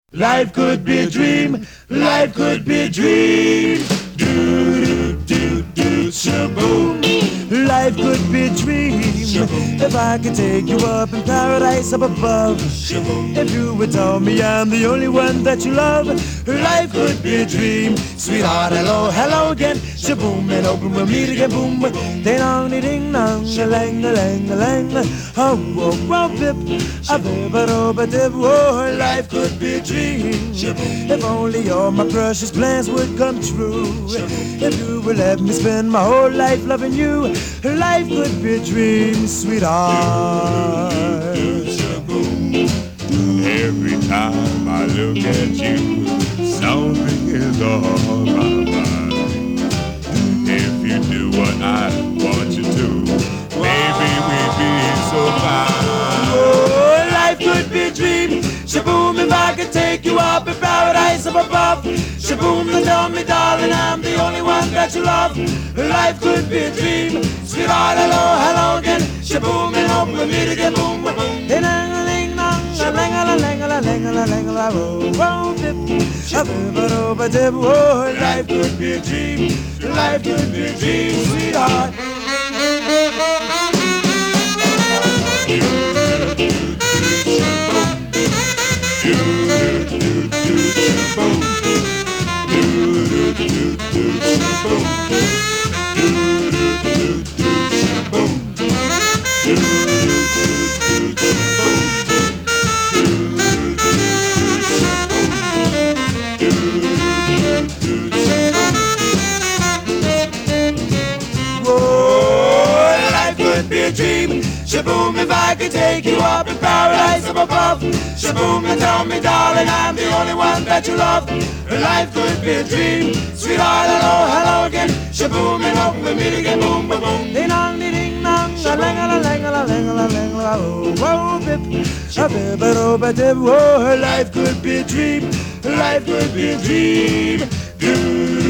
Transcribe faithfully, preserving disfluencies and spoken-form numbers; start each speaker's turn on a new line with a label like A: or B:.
A: Life could be a dream. Life could be a dream. Do do do do shaboom. Life could be a dream. If I could take you up in paradise up above. If you would tell me I'm the only one that you love. Life could be a dream. Sweetheart, hello, hello again. Shaboom, and open we'll meet again. Boom, ding dong, ding dong, a lang, a lang, a lang. Oh, oh, oh, bip, a bip, a do, a dip. Oh, life could be a dream. If only all my precious plans would come true. If you would let me spend my whole life loving you. Life could be a dream, sweetheart.
B: Every time I look at you, something is on my mind. If you do what I want you to, maybe we'd be so fine.
A: Oh, life could be a dream. Shaboom, if I could take you up in paradise up above. Shaboom, and tell me, darling, I'm the only one that you love. Life could be a dream. Sweetheart, hello, hello again. Shaboom, and hope we'll meet again. Boom, boom. Ding dong, ding dong, a lang a lang a lang a lang a lang. Oh, dip, a bip, a do, a dip. Oh, life could be a dream. Life could be a dream, sweetheart. Dream. Shaboom, if I could take you up in paradise up above. Shaboom, and tell me, darling, I'm the only one that you love. Life could be a dream. Sweetheart, hello, hello again. Shaboom, and hope we meet again. Boom, boom, boom. Ding dong, ding dong, a lang a lang a lang a lang a oh, oh, bip, a bip, a do, a dip. Oh, life could be a dream. Life could be a dream. Do